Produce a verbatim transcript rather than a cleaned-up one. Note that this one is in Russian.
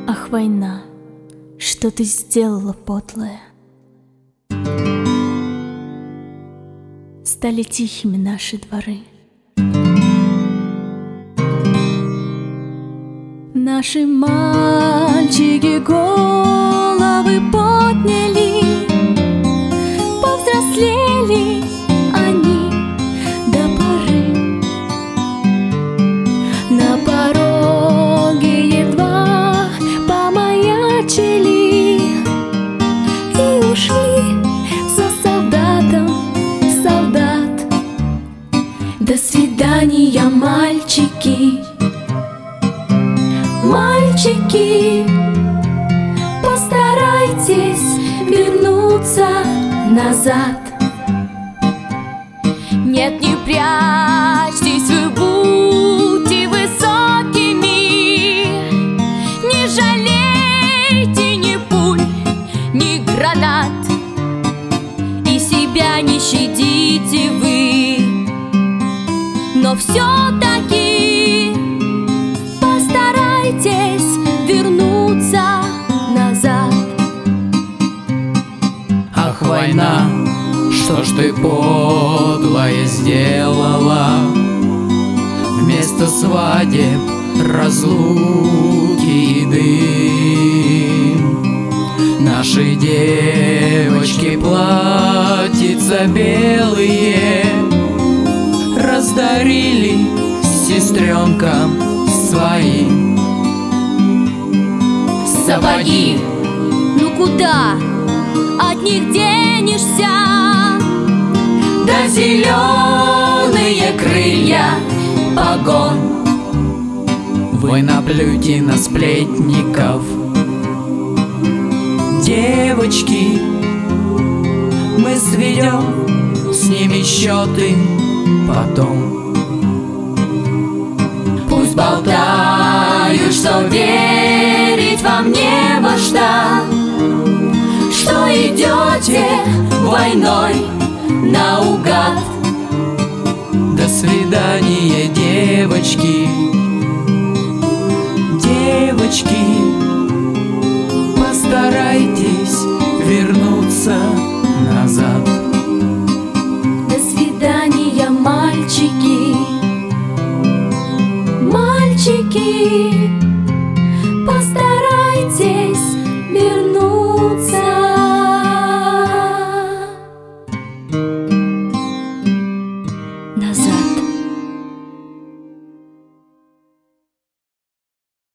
Ах, война, что ты сделала, подлая? Стали тихими наши дворы. Наши мальчики головы подняли, повзрослели они до поры. На пороге едва помаячили и ушли за солдатом солдат. До свидания, мальчики. Мальчики, постарайтесь вернуться назад. Нет, не прячьтесь, вы будьте высокими. Не жалейте ни пуль, ни гранат. И себя не щадите вы. Но все-таки постарайтесь вернуться назад. Ах, война, что ж ты подлое сделала? Вместо свадеб разлуки и дым. Наши девочки платьица белые раздарили сестренкам своим. Сапоги, ну куда от них денешься? Да зеленые крылья погон. Вы наплюйте на сплетников. Девочки, мы сведем с ними счеты потом. Пусть болтают, что верить вам не во что, что идете войной наугад. До свидания, девочки. Девочки, постарайтесь вернуться назад. До свидания, мальчики. Мальчики, постарайтесь